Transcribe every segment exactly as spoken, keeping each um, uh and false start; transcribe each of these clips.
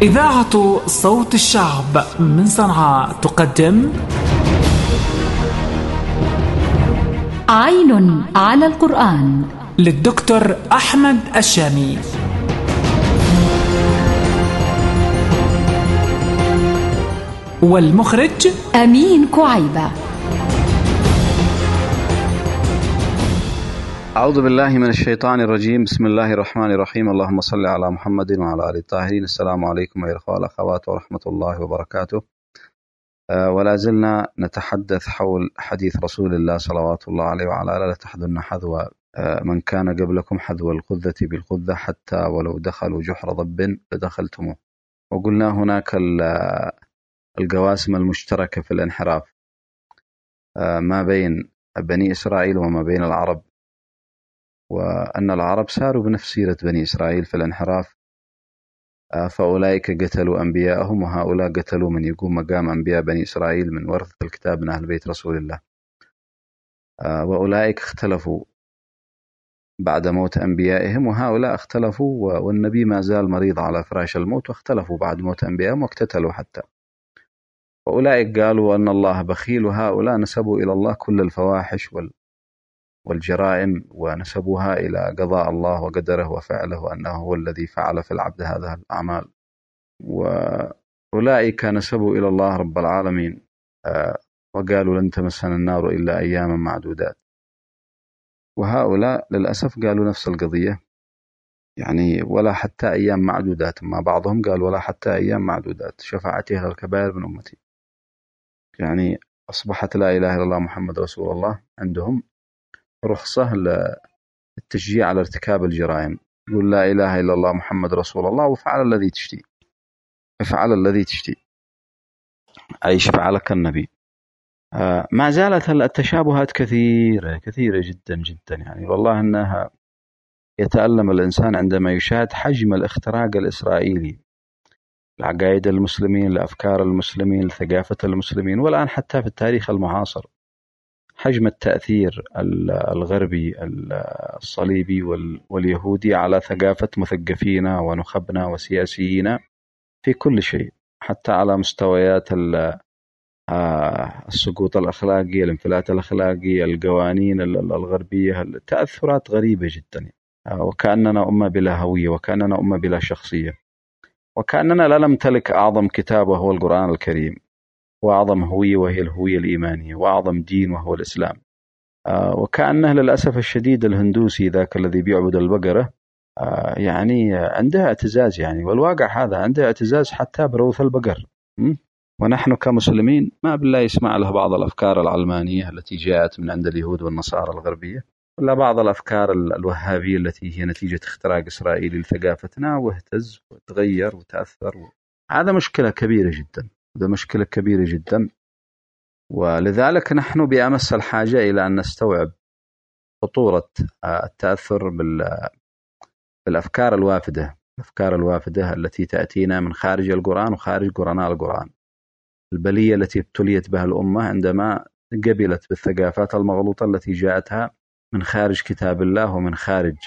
إذاعة صوت الشعب من صنعاء تقدم عين على القرآن للدكتور أحمد الشامي. والمخرج أمين كعيبة. أعوذ بالله من الشيطان الرجيم. بسم الله الرحمن الرحيم. اللهم صل على محمد وعلى آل الطاهرين. السلام عليكم أيها الأخوة والأخوات ورحمة الله وبركاته. أه ولا زلنا نتحدث حول حديث رسول الله صلوات الله عليه وعلى آله: لا تحذن حذو أه من كان قبلكم حذو القذة بالقذة حتى ولو دخلوا جحر ضب لدخلتموه. وقلنا هناك القواسم المشتركة في الانحراف أه ما بين بني إسرائيل وما بين العرب، وأن العرب ساروا بنفس سيرة بني إسرائيل في الانحراف، فأولئك قتلوا أنبياءهم وهؤلاء قتلوا من يقوم مقام أنبياء بني إسرائيل من ورثة الكتاب من أهل بيت رسول الله. وأولئك اختلفوا بعد موت أنبيائهم، وهؤلاء اختلفوا والنبي ما زال مريض على فراش الموت، واختلفوا بعد موت أنبيائهم واقتتلوا حتى. وأولئك قالوا أن الله بخيل، وهؤلاء نسبوا إلى الله كل الفواحش وال والجرائم ونسبوها إلى قضاء الله وقدره وفعله، وأنه هو الذي فعل في العبد هذه الأعمال. وأولئك نسبوا إلى الله رب العالمين وقالوا لن تمسنا النار إلا أياما معدودات. وهؤلاء للأسف قالوا نفس القضية، يعني ولا حتى أيام معدودات. ما بعضهم قال ولا حتى أيام معدودات، شفاعتي على الكبائر من أمتي. يعني أصبحت لا إله إلا الله محمد رسول الله عندهم رخصة للتشجيع على ارتكاب الجرائم. يقول لا إله إلا الله محمد رسول الله وفعل الذي تشتي، فعل الذي تشتي أي فعلك النبي. آه ما زالت التشابهات كثيرة كثيرة جدا جدا، يعني والله أنها يتألم الإنسان عندما يشاهد حجم الاختراق الإسرائيلي لعقائد المسلمين، لأفكار المسلمين، لثقافة المسلمين، والآن حتى في التاريخ المعاصر حجم التأثير الغربي الصليبي واليهودي على ثقافة مثقفينا ونخبنا وسياسيين في كل شيء، حتى على مستويات السقوط الأخلاقي، الانفلات الأخلاقي، القوانين الغربية، تأثرات غريبة جدا. وكأننا أمة بلا هوية، وكأننا أمة بلا شخصية، وكأننا لا نمتلك أعظم كتاب وهو القرآن الكريم، وأعظم هوية وهي الهوية الإيمانية، وأعظم دين وهو الإسلام. آه وكأنه للأسف الشديد الهندوسي ذاك الذي بيعبد البقرة آه يعني عنده اعتزاز، يعني والواقع هذا عنده اعتزاز حتى بروث البقر. ونحن كمسلمين ما بالله يسمع له بعض الأفكار العلمانية التي جاءت من عند اليهود والنصارى الغربية، ولا بعض الأفكار الوهابية التي هي نتيجة اختراق إسرائيلي لثقافتنا، واهتز وتغير وتأثر. هذا مشكلة كبيرة جدا، هذا مشكلة كبيرة جدا. ولذلك نحن بأمس الحاجة إلى أن نستوعب خطورة التأثر بالأفكار الوافدة، الأفكار الوافدة التي تأتينا من خارج القرآن وخارج قرآن القرآن، البلية التي ابتليت بها الأمة عندما قبلت بالثقافات المغلوطة التي جاءتها من خارج كتاب الله ومن خارج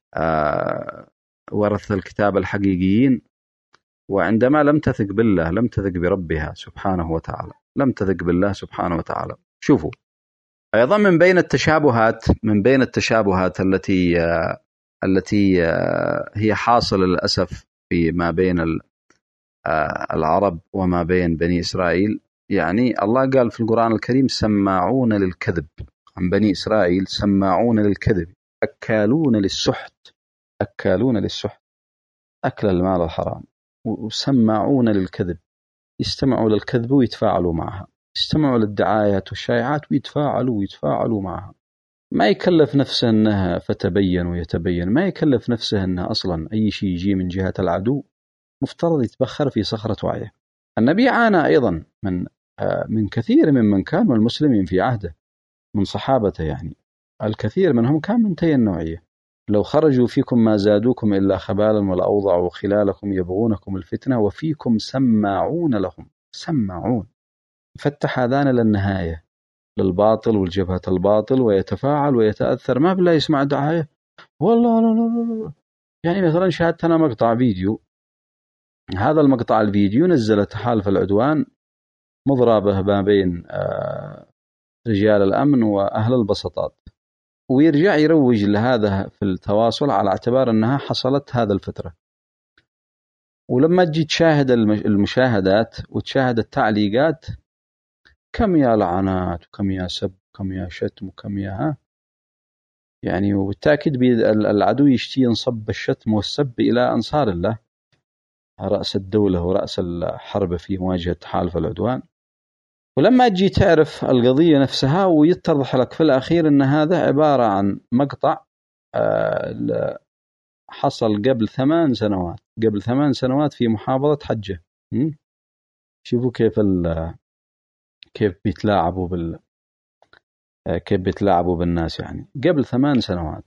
ورث الكتاب الحقيقيين، وعندما لم تثق بالله، لم تثق بربها سبحانه وتعالى، لم تثق بالله سبحانه وتعالى. شوفوا أيضا من بين التشابهات من بين التشابهات التي التي هي حاصلة للأسف في ما بين العرب وما بين بني إسرائيل. يعني الله قال في القرآن الكريم: سماعون للكذب. عن بني إسرائيل سماعون للكذب، أكالون للسحت، أكالون للسحت، أكل المال الحرام، وسماعون للكذب، يستمعوا للكذب ويتفاعلوا معها، يستمعوا للدعايات والشائعات ويتفاعلوا ويتفاعلوا معها. ما يكلف نفسه أنها فتبين ويتبين، ما يكلف نفسه أنه أصلا أي شيء يجي من جهة العدو مفترض يتبخر في صخرة وعيه. النبي عانى أيضا من من كثير ممن كانوا المسلمين في عهده من صحابته، يعني الكثير منهم كان من تي النوعية: لو خرجوا فيكم ما زادوكم إلا خبالا ولأوضعوا خلالكم يبغونكم الفتنة وفيكم سماعون لهم. سماعون، يفتح آذان للنهاية للباطل والجبهة الباطل، ويتفاعل ويتأثر. ما بالله يسمع دعاية والله لا لا لا. يعني مثلا شاهدت أنا مقطع فيديو هذا المقطع الفيديو نزل تحالف العدوان مضربه ما بين رجال الأمن وأهل البسطات، ويرجع يروج لهذا في التواصل على اعتبار أنها حصلت هذا الفترة. ولما تجي تشاهد المشاهدات وتشاهد التعليقات، كم يا لعنات وكم يا سب وكم يا شتم وكم يا ها يعني. وبالتأكيد العدو يشتي ينصب الشتم والسب إلى أنصار الله، رأس الدولة ورأس الحرب في مواجهة تحالف العدوان. ولما تجي تعرف القضية نفسها ويتضح لك في الأخير أن هذا عبارة عن مقطع حصل قبل ثمان سنوات قبل ثمان سنوات في محافظة حجة. شوفوا كيف كيف بيتلاعبوا بال كيف بيتلاعبوا بالناس يعني قبل ثمان سنوات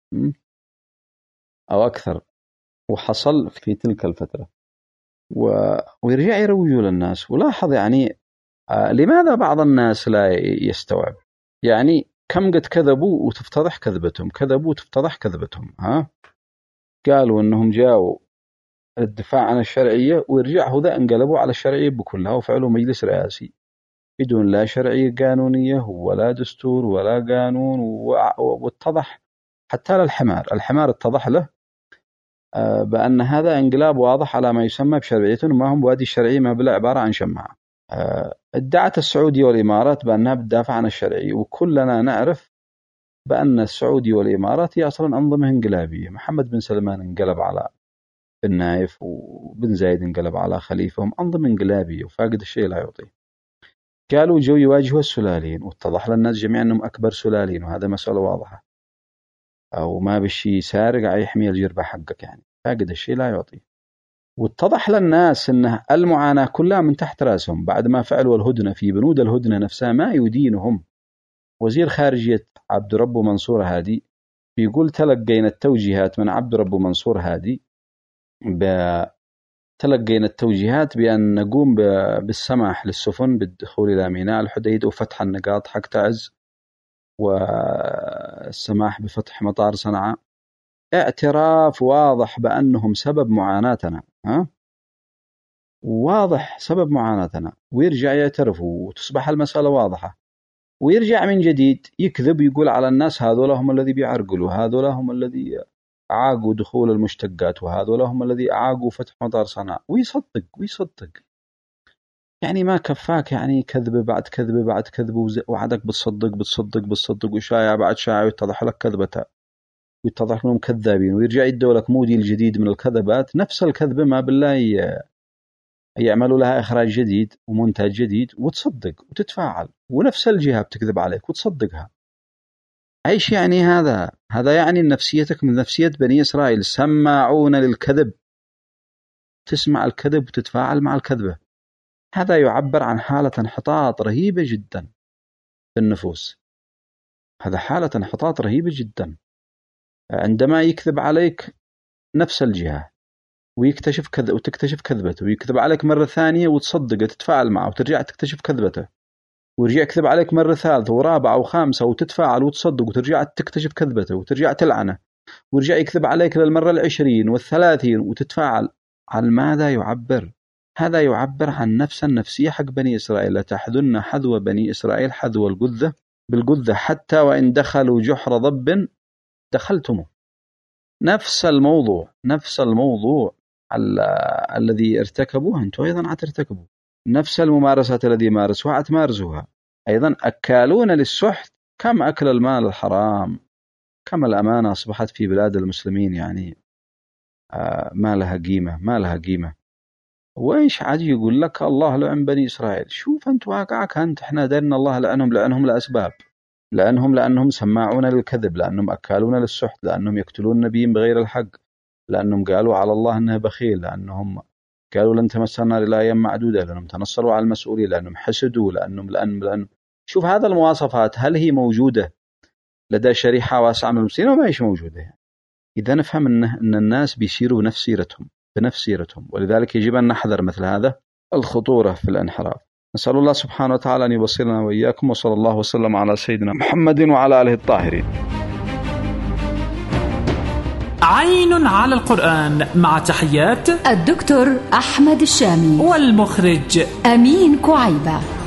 أو أكثر، وحصل في تلك الفترة. و... ويرجع يروجوا للناس. ولاحظ يعني آه لماذا بعض الناس لا يستوعب يعني كم قد كذبوا وتفتضح كذبتهم، كذبوا وتفتضح كذبتهم. ها قالوا أنهم جاءوا الدفاع عن الشرعية، ويرجعوا ذا انقلبوا على الشرعية بكلها وفعلوا مجلس رئاسي بدون لا شرعية قانونية ولا دستور ولا قانون. واتضح حتى للحمار الحمار اتضح له بأن هذا انقلاب واضح على ما يسمى بشرعية، وما هم بوادي الشرعية ما بلا عبارة عن شماعة. ادعت السعودية والإمارات بأنها بتدافع عن الشرعية، وكلنا نعرف بأن السعودية والإمارات هي أصلا أنظمة انقلابية. محمد بن سلمان انقلب على بن نايف، وبن زايد انقلب على خليفة، هم أنظمة انقلابية وفاقد الشيء لا يعطيه. قالوا جو يواجهوا السلالين، واتضح للناس جميعا أنهم أكبر سلالين، وهذا مسألة واضحة. أو ما بشي سارق يحمي الجربة حقك يعني، فاقد الشيء لا يعطيه. واتضح للناس أن المعاناة كلها من تحت رأسهم بعد ما فعلوا الهدنة في بنود الهدنة نفسها ما يدينهم. وزير خارجية عبد ربه منصور هادي بيقول تلقينا التوجيهات من عبد ربه منصور هادي تلقينا التوجيهات بأن نقوم بالسماح للسفن بالدخول إلى ميناء الحديدة وفتح النقاط حق تعز، والسماح بفتح مطار صنعاء. اعتراف واضح بأنهم سبب معاناتنا، ها؟ واضح سبب معاناتنا. ويرجع يعترفوا وتصبح المسألة واضحة، ويرجع من جديد يكذب يقول على الناس هذول هم الذي بيعرقلوا، هذول هم الذي أعاقوا دخول المشتقات، وهذول هم الذي أعاقوا فتح مطار صنعاء. ويصدق ويصدق يعني ما كفاك يعني كذبة بعد كذبة بعد كذبة، وعدك بتصدق بتصدق بتصدق وشايع بعد شايع، ويتضح لك كذبتها ويتضح لهم كذابين. ويرجع يدوا لك موديل جديد من الكذبات، نفس الكذبة ما بالله يعملوا لها إخراج جديد ومنتج جديد، وتصدق وتتفاعل، ونفس الجهة بتكذب عليك وتصدقها. ايش يعني هذا؟ هذا يعني نفسيتك من نفسية بني إسرائيل، سماعون للكذب، تسمع الكذب وتتفاعل مع الكذبة. هذا يعبر عن حالة انحطاط رهيبة جدا في النفوس. هذا حالة انحطاط رهيبة جدا عندما يكذب عليك نفس الجهة ويكتشف كذب وتكتشف كذبته، ويكذب عليك مرة ثانية وتصدقه تتفاعل معه وترجع تكتشف كذبته، ويرجع يكذب عليك مرة ثالثة ورابعة وخامسة وتتفاعل وتصدق وترجع تكتشف كذبته وترجع تلعنه، ويرجع يكذب عليك للمرة العشرين والثلاثين وتتفاعل. عن ماذا يعبر؟ هذا يعبر عن نفس النفسية حق بني إسرائيل. لتحذن حذو بني إسرائيل حذو القذة بالقذة حتى وإن دخلوا جحر ضب دخلتمه. نفس الموضوع نفس الموضوع الذي ارتكبوه أنتم أيضا عترتكبوا، نفس الممارسات الذي مارسوها عتمارسوها أيضا. أكالون للسحت، كم أكل المال الحرام، كم الأمانة أصبحت في بلاد المسلمين يعني آه ما لها قيمة ما لها قيمة. وإيش عاد يقول لك الله لعن بني إسرائيل؟ شوف أنت واقعك أنت، إحنا درنا الله لعنهم لعنهم لأسباب، لأنهم لأنهم سماعون للكذب، لأنهم أكالون للسحت، لأنهم يقتلون النبيين بغير الحق، لأنهم قالوا على الله أنه بخيل، لأنهم قالوا لن تمسنا إلا أيام معدودة، لأنهم تنصروا على المسؤولين، لأنهم حسدوا، لأنهم لأن لأن شوف هذا المواصفات هل هي موجودة لدى شريحة واسعة من المسلمين وما هيش موجودة يعني. إذا نفهم أن أن الناس بيسيروا بنفس سيرتهم بنفس سيرتهم، ولذلك يجب أن نحذر مثل هذا الخطورة في الانحراف. نسأل الله سبحانه وتعالى أن يبصرنا وإياكم، وصلى الله وسلم على سيدنا محمد وعلى آله الطاهرين. عين على القرآن، مع تحيات الدكتور أحمد الشامي والمخرج أمين كعيبة.